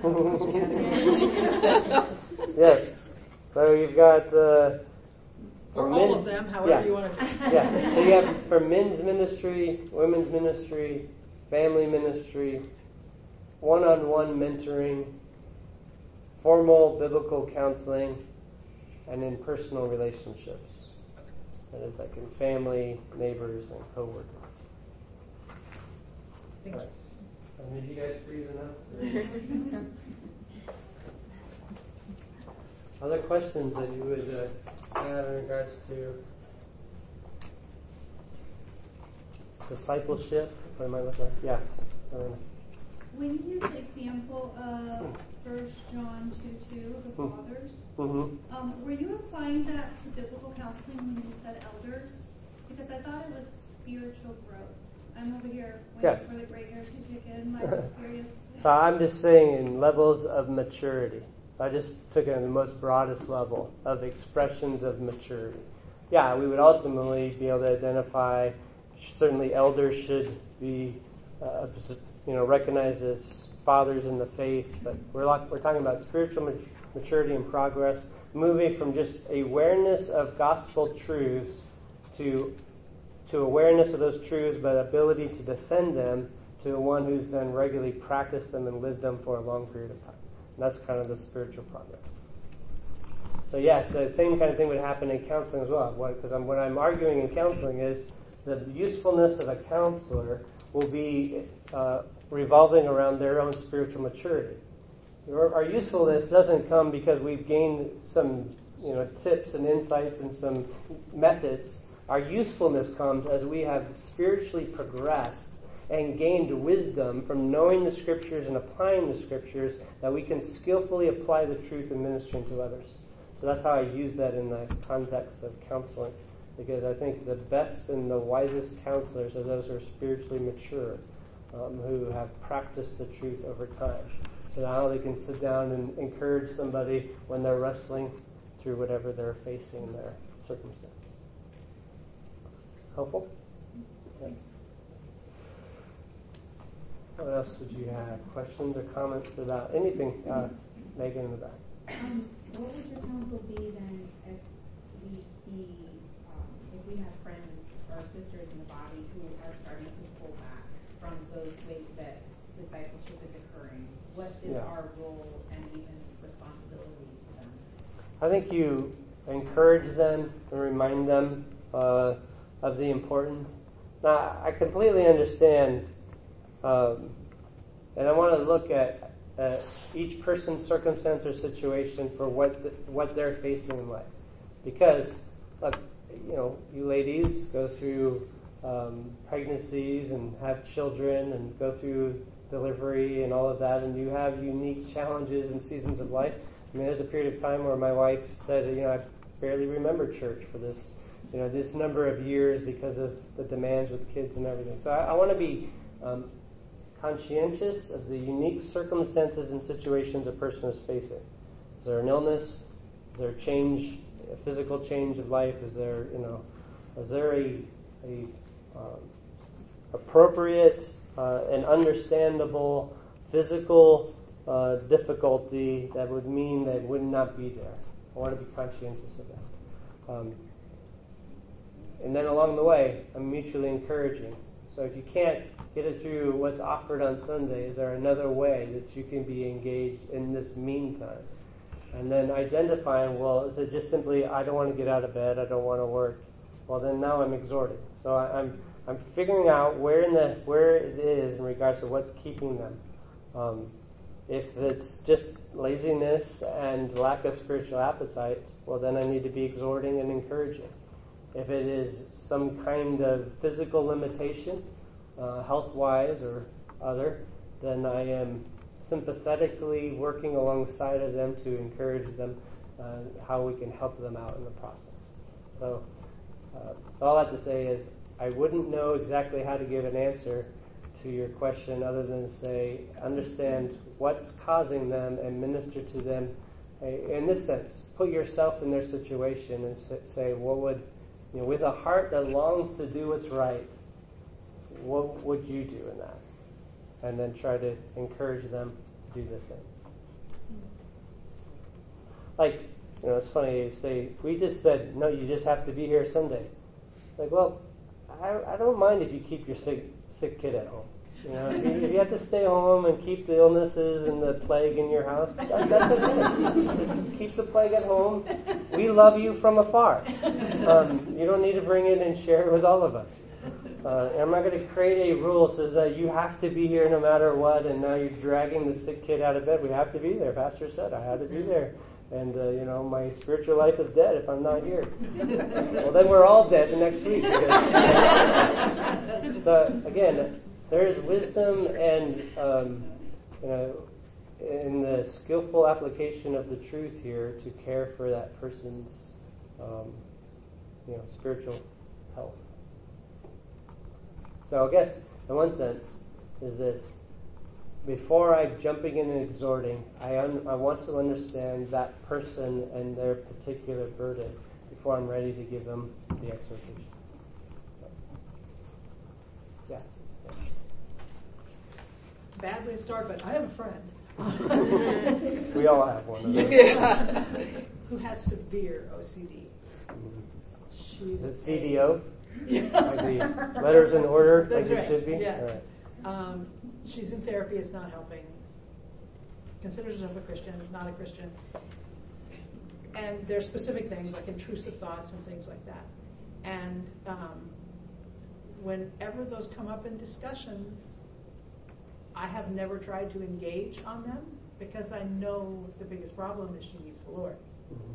Yes. So you've got... Uh, or men, all of them, however yeah. you want to... Yeah. So you have for men's ministry, women's ministry, family ministry, one-on-one mentoring, formal biblical counseling, and in personal relationships. That is like in family, neighbors, and co-workers. All right. Uh, did you guys breathe enough? Other questions that you would uh, have in regards to discipleship? What am I looking at? Yeah. Um, When you use the example of First John two two, the fathers, mm-hmm. um, were you applying that to biblical counseling when you said elders? Because I thought it was spiritual growth. I'm over here waiting Yeah. for the gray hair to kick in, my experience. So I'm just saying in levels of maturity. So I just took it on the most broadest level of expressions of maturity. Yeah, we would ultimately be able to identify, certainly elders should be, uh, you know, recognized as fathers in the faith, but we're like, we're talking about spiritual maturity and progress, moving from just awareness of gospel truths to to awareness of those truths, but ability to defend them, to one who's then regularly practiced them and lived them for a long period of time. And that's kind of the spiritual progress. So yes, the same kind of thing would happen in counseling as well. Because I'm, what I'm arguing in counseling is the usefulness of a counselor will be uh, revolving around their own spiritual maturity. Our usefulness doesn't come because we've gained some, you know, tips and insights and some methods. Our usefulness comes as we have spiritually progressed and gained wisdom from knowing the Scriptures and applying the Scriptures, that we can skillfully apply the truth in ministering to others. So that's how I use that in the context of counseling, because I think the best and the wisest counselors are those who are spiritually mature, um, who have practiced the truth over time. So now they can sit down and encourage somebody when they're wrestling through whatever they're facing in their circumstance. Helpful? Okay. What else would you have? Questions or comments about anything? Uh, Megan in the back. Um, what would your counsel be then if we see, um, if we have friends or sisters in the body who are starting to pull back from those ways that discipleship is occurring? What is Yeah. our role and even responsibility to them? I think you encourage them and remind them uh, of the importance. Now, I completely understand, um, and I want to look at uh, each person's circumstance or situation for what the, what they're facing in life. Because, look, you know, you ladies go through um, pregnancies and have children and go through delivery and all of that, and you have unique challenges and seasons of life. I mean, there's a period of time where my wife said, you know, I barely remember church for this, you know, this number of years because of the demands with kids and everything. So I, I want to be um, conscientious of the unique circumstances and situations a person is facing. Is there an illness? Is there a change, a physical change of life? Is there, you know, is there a, a um, appropriate uh, and understandable physical uh, difficulty that would mean that it would not be there? I want to be conscientious of that. Um, and then along the way, I'm mutually encouraging. So if you can't get it through what's offered on Sunday, is there another way that you can be engaged in this meantime? And then identifying, well, is it just simply, I don't want to get out of bed, I don't want to work? Well, then now I'm exhorting. So I, I'm I'm figuring out where in the where it is in regards to what's keeping them. Um, if it's just laziness and lack of spiritual appetite, well, then I need to be exhorting and encouraging. If it is some kind of physical limitation, uh, health-wise or other, then I am sympathetically working alongside of them to encourage them uh, how we can help them out in the process. So, uh, so all I have to say is I wouldn't know exactly how to give an answer to your question other than say, understand what's causing them and minister to them in this sense. Put yourself in their situation and say, what would, you know, with a heart that longs to do what's right, what would you do in that? And then try to encourage them to do the same. Like, you know, it's funny, you say, we just said, no, you just have to be here Sunday. Like, well, I, I don't mind if you keep your sick, sick kid at home. You know, if you, if you have to stay home and keep the illnesses and the plague in your house, that, that's okay. Just keep the plague at home. We love you from afar. Um, you don't need to bring it and share it with all of us. Uh, I'm not going to create a rule that says that you have to be here no matter what, and now you're dragging the sick kid out of bed. We have to be there. Pastor said I had to be there. And, uh, you know, my spiritual life is dead if I'm not here. Well, then we're all dead the next week. But, again, there is wisdom and, um, you know, in the skillful application of the truth here to care for that person's, um, you know, spiritual health. So I guess, in one sense, is this. Before I jumping in and exhorting, I, un- I want to understand that person and their particular burden before I'm ready to give them the exhortation. Yeah. Bad way to start, but I have a friend. We all have one of those. Yeah. Who has severe O C D. She's Is it C D O? Yeah. Like the letters in order, That's like right. it should be? Yeah. All right. Um, she's in therapy, it's not helping. Considers herself a Christian, not a Christian. And there's specific things like intrusive thoughts and things like that. And um, whenever those come up in discussions, I have never tried to engage on them because I know the biggest problem is she needs the Lord. Mm-hmm.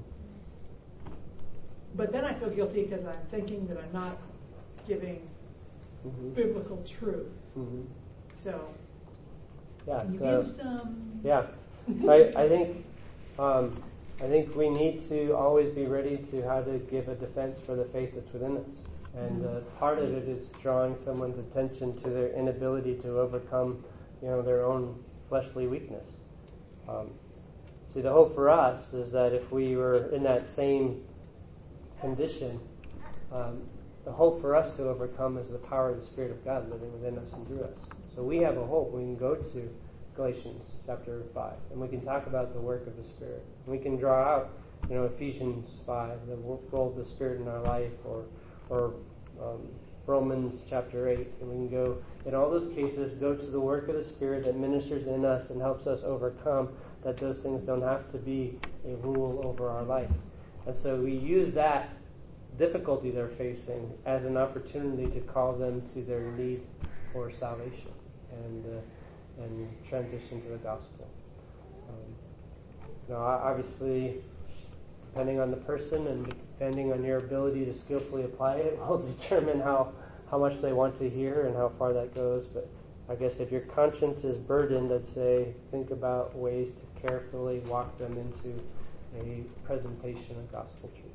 But then I feel guilty because I'm thinking that I'm not giving Mm-hmm. biblical truth. Mm-hmm. So, Yeah, you so, give some. yeah. So I, I think um, I think we need to always be ready to how to give a defense for the faith that's within us. And uh, part of it is drawing someone's attention to their inability to overcome, you know, their own fleshly weakness. Um, see, the hope for us is that if we were in that same condition, um, the hope for us to overcome is the power of the Spirit of God living within us and through us. So we have a hope. We can go to Galatians chapter five, and we can talk about the work of the Spirit. We can draw out, you know, Ephesians five, the role of the Spirit in our life, or or um, Romans chapter eight, and we can go, in all those cases, go to the work of the Spirit that ministers in us and helps us overcome, that those things don't have to be a rule over our life. And so we use that difficulty they're facing as an opportunity to call them to their need for salvation and uh, and transition to the gospel. Um, you know, obviously, depending on the person and depending on your ability to skillfully apply it, will determine how, how much they want to hear and how far that goes. But I guess if your conscience is burdened, I'd say think about ways to carefully walk them into a presentation of gospel truth.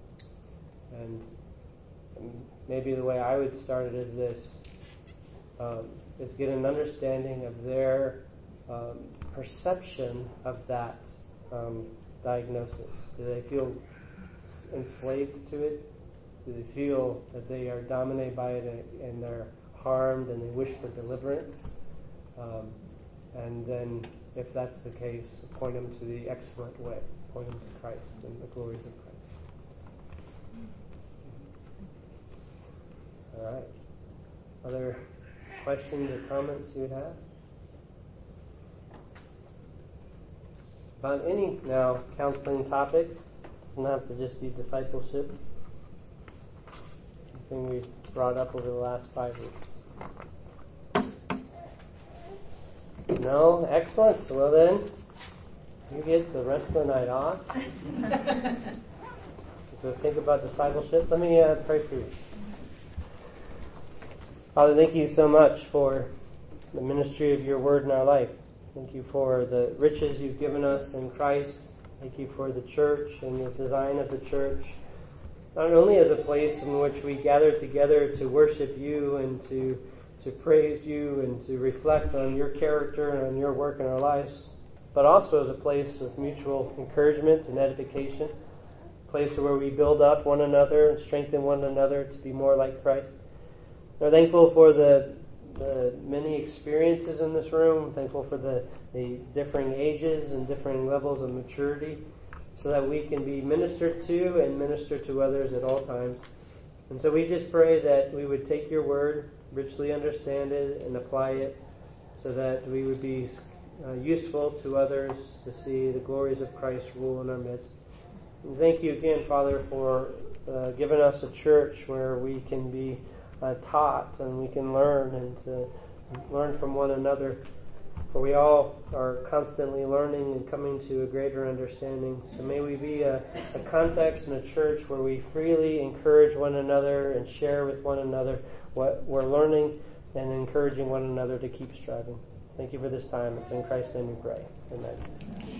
And maybe the way I would start it is this, um, is get an understanding of their um, perception of that um, diagnosis. Do they feel enslaved to it? Do they feel that they are dominated by it and, and they're harmed and they wish for deliverance? Um, and then, if that's the case, point them to the excellent way. Point them to Christ and the glories of Christ. All right. Other questions or comments you would have? On any now counseling topic, it doesn't have to just be discipleship. Something we've brought up over the last five weeks. No? Excellent. So, well then, you get the rest of the night off. So think about discipleship. Let me uh, pray for you. Father, thank you so much for the ministry of your word in our life. Thank you for the riches you've given us in Christ. Thank you for the church and the design of the church. Not only as a place in which we gather together to worship you and to, to praise you and to reflect on your character and on your work in our lives, but also as a place of mutual encouragement and edification, a place where we build up one another and strengthen one another to be more like Christ. We're thankful for the, the many experiences in this room. Thankful for the, the differing ages and differing levels of maturity, so that we can be ministered to and minister to others at all times. And so we just pray that we would take your word richly understand it and apply it so that we would be uh, useful to others to see the glories of Christ rule in our midst. And thank you again, Father, for uh, giving us a church where we can be uh, taught and we can learn and to learn from one another. For we all are constantly learning and coming to a greater understanding. So may we be a, a context in a church where we freely encourage one another and share with one another what we're learning and encouraging one another to keep striving. Thank you for this time. It's in Christ's name we pray. Amen.